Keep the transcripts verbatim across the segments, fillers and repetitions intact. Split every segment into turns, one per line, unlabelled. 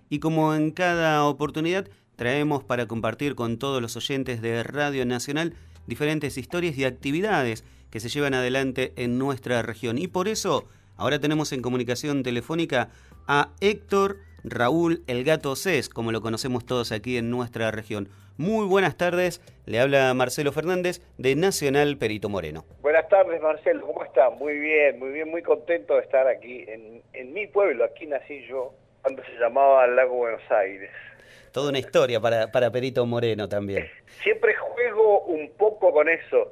y como en cada oportunidad traemos para compartir con todos los oyentes de Radio Nacional diferentes historias y actividades que se llevan adelante en nuestra región. Y por eso ahora tenemos en comunicación telefónica a Héctor Raúl El Gato Cés, como lo conocemos todos aquí en nuestra región. Muy buenas tardes, le habla Marcelo Fernández de Nacional Perito Moreno.
Buenas tardes, Marcelo, ¿cómo está? Muy bien, muy bien, muy contento de estar aquí en, en mi pueblo. Aquí nací yo, cuando se llamaba Lago Buenos Aires.
Toda una historia para, para Perito Moreno también.
Siempre juego un poco con eso,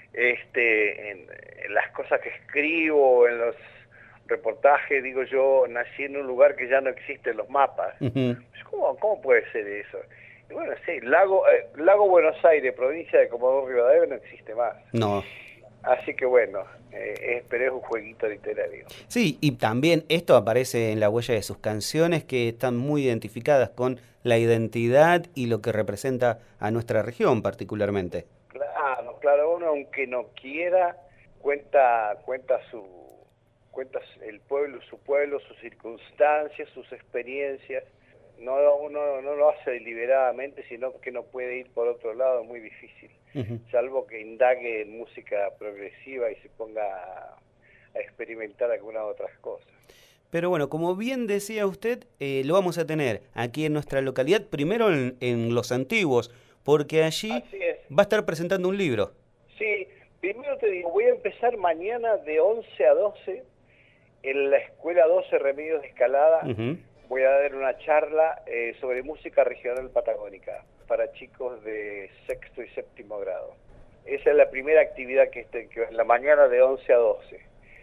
este, en, en las cosas que escribo, en los reportajes. Digo, yo nací en un lugar que ya no existe en los mapas. Uh-huh. ¿Cómo, ¿Cómo puede ser eso? Y bueno, sí, Lago, eh, Lago Buenos Aires, provincia de Comodoro Rivadavia, no existe más.
No.
Así que bueno, eh, pero es un jueguito literario.
Sí, y también esto aparece en la huella de sus canciones, que están muy identificadas con la identidad y lo que representa a nuestra región particularmente.
Claro, claro, uno aunque no quiera, cuenta, cuenta su, cuenta el pueblo, su pueblo, sus circunstancias, sus experiencias. No, uno no lo hace deliberadamente, sino que no puede ir por otro lado, muy difícil. Uh-huh. Salvo que indague en música progresiva y se ponga a, a experimentar algunas otras cosas.
Pero bueno, como bien decía usted, eh, lo vamos a tener aquí en nuestra localidad, primero en, en Los Antiguos, porque allí va a estar presentando un libro.
Sí, primero te digo, voy a empezar mañana de once a doce en la Escuela doce Remedios de Escalada. Uh-huh. Voy a dar una charla eh, sobre música regional patagónica para chicos de sexto y séptimo grado. Esa es la primera actividad que está en la mañana de once a doce.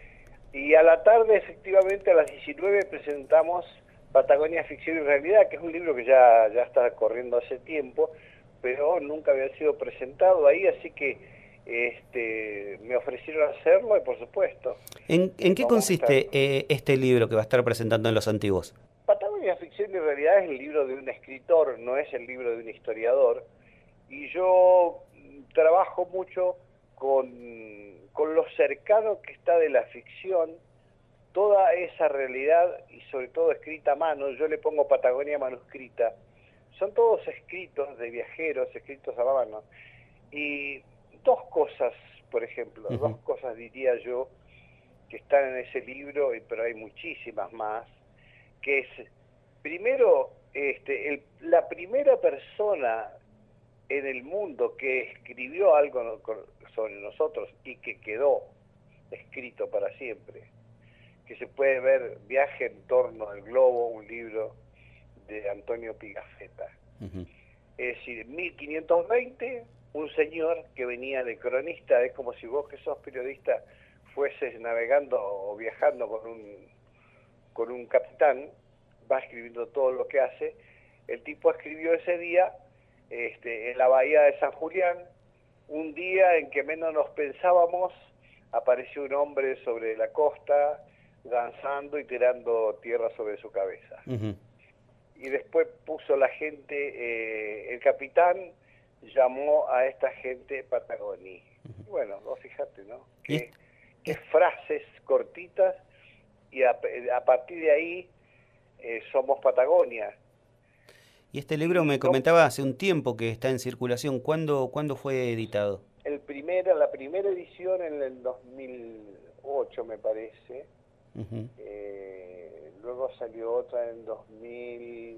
Y a la tarde, efectivamente, a las diecinueve presentamos Patagonia, Ficción y Realidad, que es un libro que ya, ya está corriendo hace tiempo, pero nunca había sido presentado ahí, así que este, me ofrecieron hacerlo y por supuesto.
¿En, en qué consiste eh, este libro que va a estar presentando en Los Antiguos?
Patagonia, Ficción y Realidad es el libro de un escritor, no es el libro de un historiador, y yo trabajo mucho con, con lo cercano que está de la ficción, toda esa realidad, y sobre todo escrita a mano. Yo le pongo Patagonia manuscrita. Son todos escritos de viajeros, escritos a mano. Y dos cosas, por ejemplo, uh-huh. dos cosas diría yo que están en ese libro, pero hay muchísimas más, que es, primero, este, el, la primera persona en el mundo que escribió algo sobre nosotros y que quedó escrito para siempre, que se puede ver Viaje en torno al globo, un libro de Antonio Pigafetta. Uh-huh. Es decir, en mil quinientos veinte, un señor que venía de cronista, es como si vos que sos periodista fueses navegando o viajando con un, con un capitán, va escribiendo todo lo que hace. El tipo escribió ese día este, en la bahía de San Julián, un día en que menos nos pensábamos, apareció un hombre sobre la costa, danzando y tirando tierra sobre su cabeza. Uh-huh. Y después puso la gente, eh, el capitán llamó a esta gente Patagoní. Uh-huh. Y bueno, vos fíjate, ¿no? Que, que frases cortitas, y a, a partir de ahí eh, somos Patagonia.
Y este libro me comentaba hace un tiempo que está en circulación. ¿Cuándo, ¿cuándo fue editado?
El primero, la primera edición en el dos mil ocho, me parece. Uh-huh. Eh, luego salió otra en dos mil,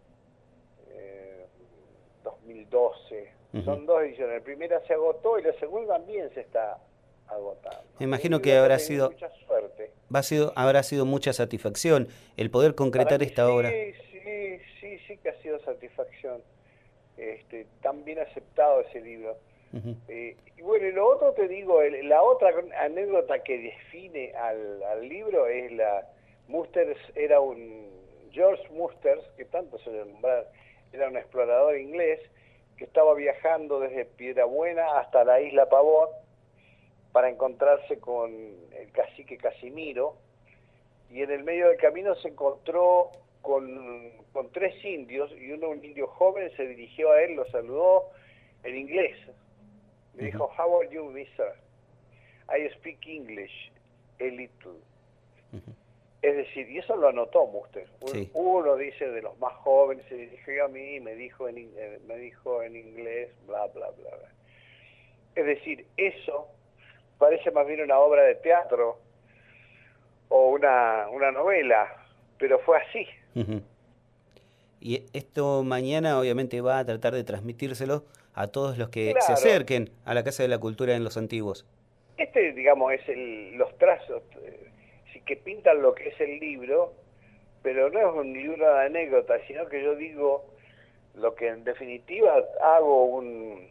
eh, dos mil doce. Uh-huh. Son dos ediciones. La primera se agotó y la segunda también se está agotando.
Me imagino que habrá sido, mucha suerte. Va a sido, habrá sido mucha satisfacción el poder concretar esta
sí,
obra.
Sí, sí, sí que ha sido satisfacción. Este, tan bien aceptado ese libro. Uh-huh. Eh, y bueno, y lo otro te digo, el, la otra anécdota que define al, al libro es la... Musters era un... George Musters, que tanto se le nombrar, era un explorador inglés que estaba viajando desde Piedrabuena hasta la isla Pavón para encontrarse con el cacique Casimiro, y en el medio del camino se encontró con, con tres indios, y uno, un indio joven, se dirigió a él, lo saludó en inglés. Le uh-huh. dijo, "How are you, mister? I speak English a little." Uh-huh. Es decir, y eso lo anotó Muster.
Sí.
Uno dice de los más jóvenes, se dirigió a mí y me dijo en, eh, me dijo en inglés, bla, bla, bla, bla. Es decir, eso parece más bien una obra de teatro o una, una novela, pero fue así.
Uh-huh. Y esto mañana obviamente va a tratar de transmitírselo a todos los que
Claro.
se acerquen a la Casa de la Cultura en Los Antiguos.
Este, digamos, es el, los trazos eh, sí, que pintan lo que es el libro, pero no es un libro de anécdotas, sino que yo digo lo que en definitiva hago un...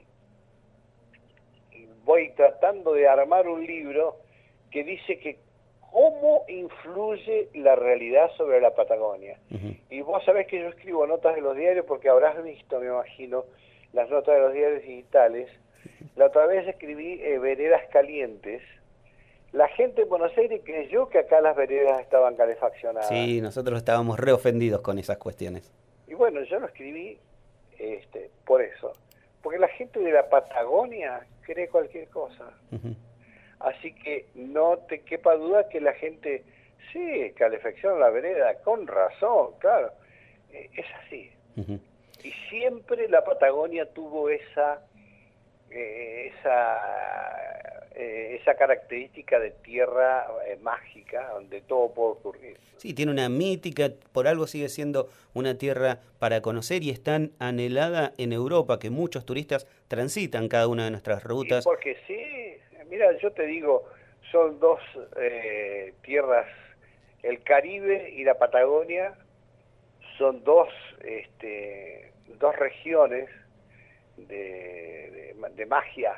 voy tratando de armar un libro que dice que cómo influye la realidad sobre la Patagonia. Uh-huh. Y vos sabés que yo escribo notas de los diarios porque habrás visto, me imagino, las notas de los diarios digitales. La otra vez escribí eh, veredas calientes. La gente en Buenos Aires creyó que acá las veredas estaban calefaccionadas.
Sí, nosotros estábamos re ofendidos con esas cuestiones.
Y bueno, yo lo escribí este, por eso. Porque la gente de la Patagonia cree cualquier cosa. Uh-huh. Así que no te quepa duda que la gente, sí, calefacciona la vereda, con razón, claro. Eh, es así. Uh-huh. Y siempre la Patagonia tuvo esa... Eh, esa eh, esa característica de tierra eh, mágica donde todo puede ocurrir.
Sí, tiene una mítica, por algo sigue siendo una tierra para conocer y es tan anhelada en Europa que muchos turistas transitan cada una de nuestras rutas.
Y porque sí, mira, yo te digo, son dos eh, tierras, el Caribe y la Patagonia son dos este, dos regiones De, de, de magia.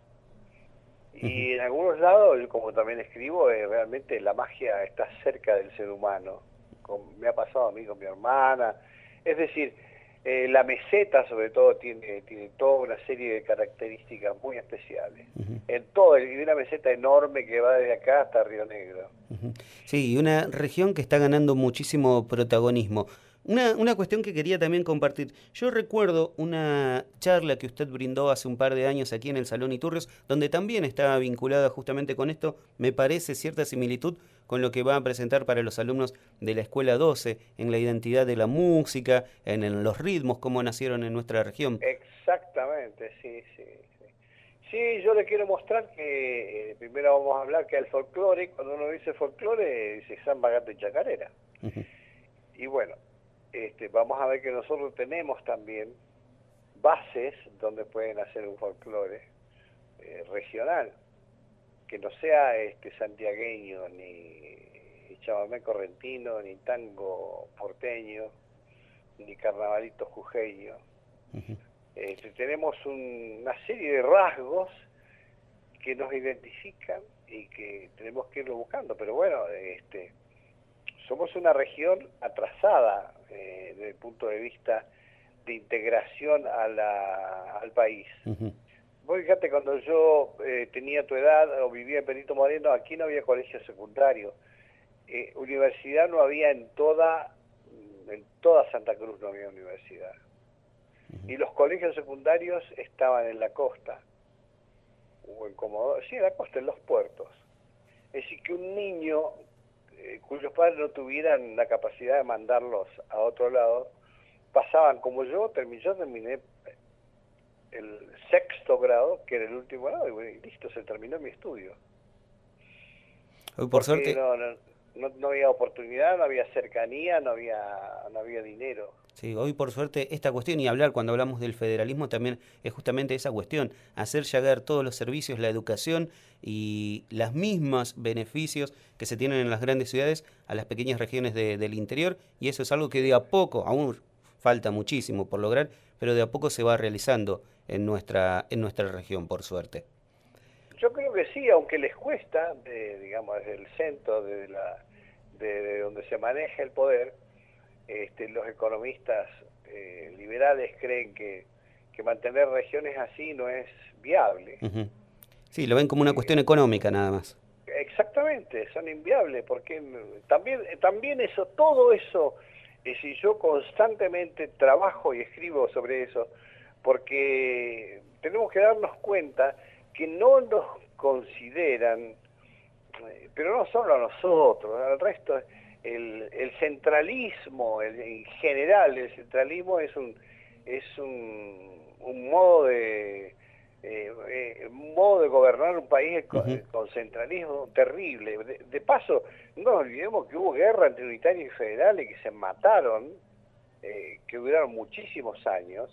Y en algunos lados, como también escribo, eh, realmente la magia está cerca del ser humano. Con, me ha pasado a mí con mi hermana. Es decir, eh, la meseta sobre todo tiene, tiene toda una serie de características muy especiales. Uh-huh. En todo, y una meseta enorme que va desde acá hasta Río Negro.
Uh-huh. Sí, y una región que está ganando muchísimo protagonismo. Una, una cuestión que quería también compartir. Yo recuerdo una charla que usted brindó hace un par de años aquí en el Salón Iturrios, donde también estaba vinculada justamente con esto, me parece cierta similitud con lo que va a presentar para los alumnos de la Escuela doce, en la identidad de la música, en, en los ritmos, cómo nacieron en nuestra región.
Exactamente, sí, sí. Sí, sí yo le quiero mostrar que, eh, primero vamos a hablar que el folclore, cuando uno dice folclore, dice samba, gato y chacarera. Uh-huh. Y bueno, Este, vamos a ver que nosotros tenemos también bases donde pueden hacer un folclore eh, regional, que no sea este santiagueño, ni chamamé correntino, ni tango porteño, ni carnavalito jujeño. Uh-huh. Este, tenemos un, una serie de rasgos que nos identifican y que tenemos que irlo buscando, pero bueno, este somos una región atrasada eh, desde el punto de vista de integración a la, al país. Uh-huh. Vos fíjate, cuando yo eh, tenía tu edad o vivía en Perito Moreno, aquí no había colegio secundario. Eh, universidad no había en toda, en toda Santa Cruz no había universidad. Uh-huh. Y los colegios secundarios estaban en la costa, o en Comodoro, sí, en la costa, en los puertos. Es decir, que un niño cuyos padres no tuvieran la capacidad de mandarlos a otro lado, pasaban como yo, terminé, yo terminé el sexto grado, que era el último grado, y bueno, listo, se terminó mi estudio.
Hoy por suerte
no, no, no, no había oportunidad, no había cercanía, no había, no había dinero.
Sí, hoy por suerte esta cuestión, y hablar cuando hablamos del federalismo también es justamente esa cuestión, hacer llegar todos los servicios, la educación y los mismos beneficios que se tienen en las grandes ciudades a las pequeñas regiones de, del interior, y eso es algo que de a poco, aún falta muchísimo por lograr, pero de a poco se va realizando en nuestra, en nuestra región, por suerte.
Yo creo que sí, aunque les cuesta, de, digamos, desde el centro, desde la, de, de donde se maneja el poder, Este, los economistas eh, liberales creen que, que mantener regiones así no es viable.
Uh-huh. Sí, lo ven como una eh, cuestión económica nada más.
Exactamente, son inviables, porque también, también eso, todo eso, eh, si yo constantemente trabajo y escribo sobre eso, porque tenemos que darnos cuenta que no nos consideran, eh, pero no solo a nosotros, al resto, el, el centralismo, el, en general, el centralismo es un es un, un modo de eh, eh, un modo de gobernar un país con, uh-huh. con centralismo terrible. De, de paso, no nos olvidemos que hubo guerra entre unitarios y federales que se mataron, eh, que duraron muchísimos años,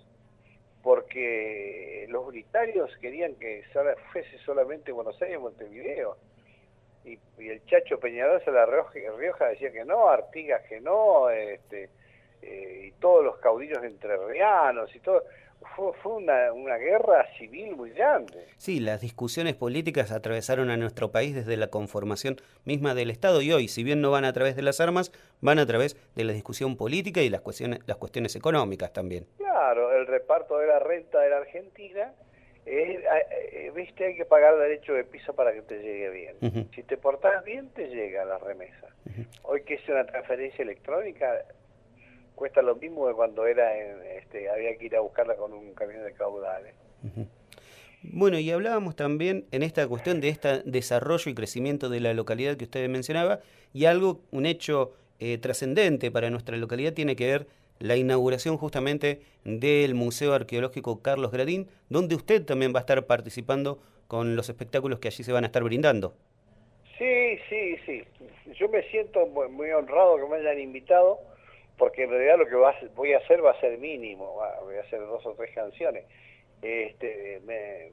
porque los unitarios querían que fuese solamente Buenos Aires y Montevideo. Y, y el Chacho Peñalosa de la Rioja, Rioja decía que no, Artigas que no, este, eh, y todos los caudillos entrerrianos y todo. Fue, fue una, una guerra civil muy grande.
Sí, las discusiones políticas atravesaron a nuestro país desde la conformación misma del Estado y hoy, si bien no van a través de las armas, van a través de la discusión política y las cuestiones, las cuestiones económicas también.
Claro, el reparto de la renta de la Argentina, es, eh, viste, hay que pagar derecho de piso para que te llegue bien. Uh-huh. Si te portás bien, te llega la remesa. Uh-huh. Hoy que es una transferencia electrónica, cuesta lo mismo que cuando era en, este, había que ir a buscarla con un camión de caudales.
Uh-huh. Bueno, y hablábamos también en esta cuestión de este desarrollo y crecimiento de la localidad que usted mencionaba, y algo, un hecho eh, trascendente para nuestra localidad tiene que ver la inauguración justamente del Museo Arqueológico Carlos Gradín, donde usted también va a estar participando con los espectáculos que allí se van a estar brindando.
Sí, sí, sí. Yo me siento muy, muy honrado que me hayan invitado, porque en realidad lo que va a, voy a hacer va a ser mínimo, va, voy a hacer dos o tres canciones. Este, me,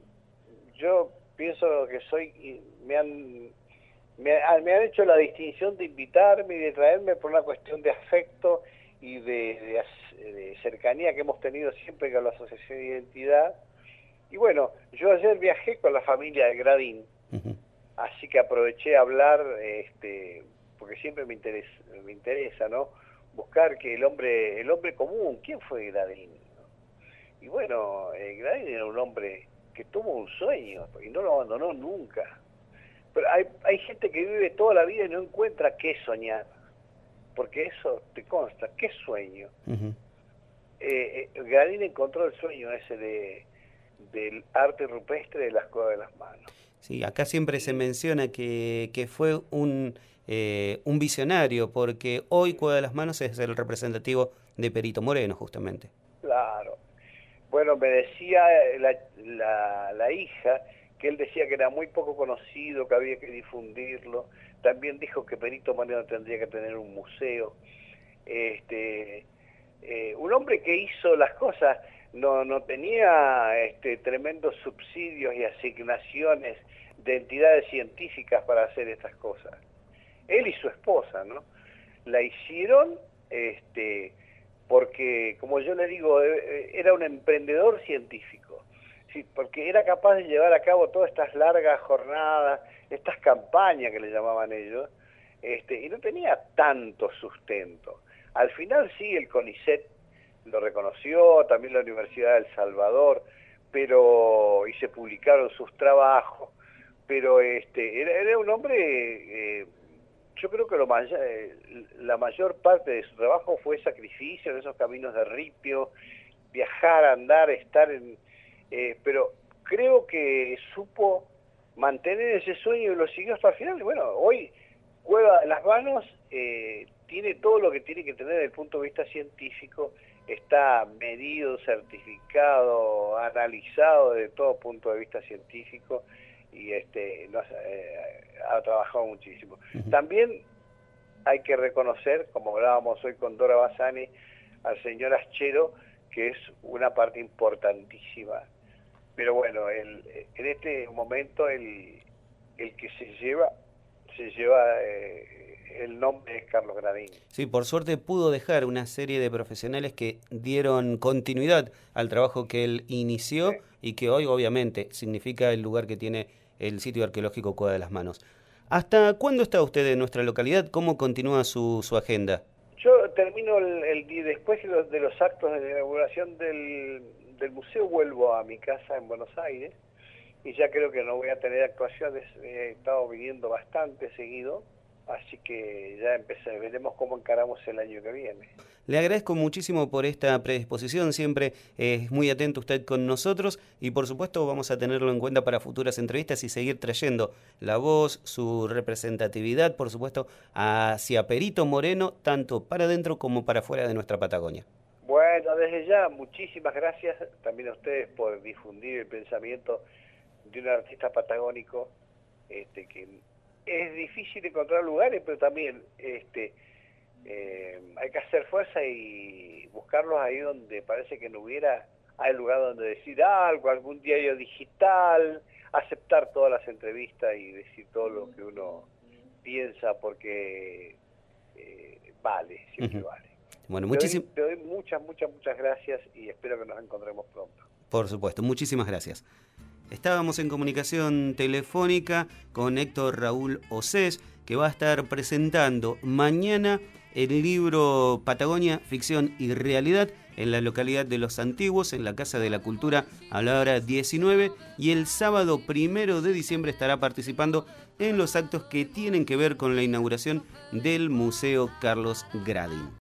yo pienso que soy, me han, me, me han hecho la distinción de invitarme y de traerme por una cuestión de afecto y de, de, de cercanía que hemos tenido siempre con la Asociación de Identidad. Y bueno, yo ayer viajé con la familia de Gradín, uh-huh. así que aproveché a hablar, este, porque siempre me interesa, me interesa, ¿no? Buscar que el hombre, el hombre común, ¿quién fue Gradín? Y bueno, eh, Gradín era un hombre que tuvo un sueño y no lo abandonó nunca. Pero hay, hay gente que vive toda la vida y no encuentra qué soñar, porque eso te consta, ¿qué sueño? Uh-huh. eh, eh, Gradín encontró el sueño ese de del arte rupestre de las cuevas de las manos.
Sí, acá siempre se menciona que, que fue un, eh, un visionario, porque hoy Cueva de las Manos es el representativo de Perito Moreno, justamente.
Claro. Bueno, me decía la, la, la hija que él decía que era muy poco conocido, que había que difundirlo. También dijo que Perito Moreno tendría que tener un museo. Este, eh, un hombre que hizo las cosas, no, no tenía este, tremendos subsidios y asignaciones de entidades científicas para hacer estas cosas. Él y su esposa, ¿no? La hicieron este, porque, como yo le digo, era un emprendedor científico, ¿sí? Porque era capaz de llevar a cabo todas estas largas jornadas, estas campañas que le llamaban ellos, este, y no tenía tanto sustento. Al final sí, el CONICET lo reconoció, también la Universidad de El Salvador, pero y se publicaron sus trabajos, pero este era, era un hombre, eh, yo creo que lo may eh, la mayor parte de su trabajo fue sacrificio en esos caminos de ripio, viajar, andar, estar en... Eh, pero creo que supo mantener ese sueño y lo siguió hasta el final. Y bueno, hoy Cueva de las Manos eh, tiene todo lo que tiene que tener desde el punto de vista científico, está medido, certificado, analizado desde todo punto de vista científico y este no, eh, ha trabajado muchísimo. Uh-huh. También hay que reconocer, como hablábamos hoy con Dora Bassani, al señor Aschero, que es una parte importantísima. Pero bueno, el, en este momento el, el que se lleva, se lleva... Eh, el nombre es Carlos Gradín.
Sí, por suerte pudo dejar una serie de profesionales que dieron continuidad al trabajo que él inició, sí, y que hoy obviamente significa el lugar que tiene el sitio arqueológico Cueva de las Manos. ¿Hasta cuándo está usted en nuestra localidad? ¿Cómo continúa su, su agenda?
Yo termino el, el después de los, de los actos de inauguración del, del museo, vuelvo a mi casa en Buenos Aires y ya creo que no voy a tener actuaciones. He estado viniendo bastante seguido así que ya empecé, veremos cómo encaramos el año que viene.
Le agradezco muchísimo por esta predisposición, siempre es muy atento usted con nosotros y por supuesto vamos a tenerlo en cuenta para futuras entrevistas y seguir trayendo la voz, su representatividad, por supuesto, hacia Perito Moreno, tanto para adentro como para afuera de nuestra Patagonia.
Bueno, desde ya, muchísimas gracias también a ustedes por difundir el pensamiento de un artista patagónico, este, que es difícil encontrar lugares, pero también este, eh, hay que hacer fuerza y buscarlos ahí donde parece que no hubiera, hay lugar donde decir algo, algún diario digital, aceptar todas las entrevistas y decir todo lo que uno piensa, porque eh, vale, siempre uh-huh. vale.
Bueno, muchísimas...
Te doy muchas, muchas, muchas gracias y espero que nos encontremos pronto.
Por supuesto, muchísimas gracias. Estábamos en comunicación telefónica con Héctor Raúl Osés, que va a estar presentando mañana el libro Patagonia, Ficción y Realidad en la localidad de Los Antiguos, en la Casa de la Cultura, a la hora diecinueve, y el sábado primero de diciembre estará participando en los actos que tienen que ver con la inauguración del Museo Carlos Gradin.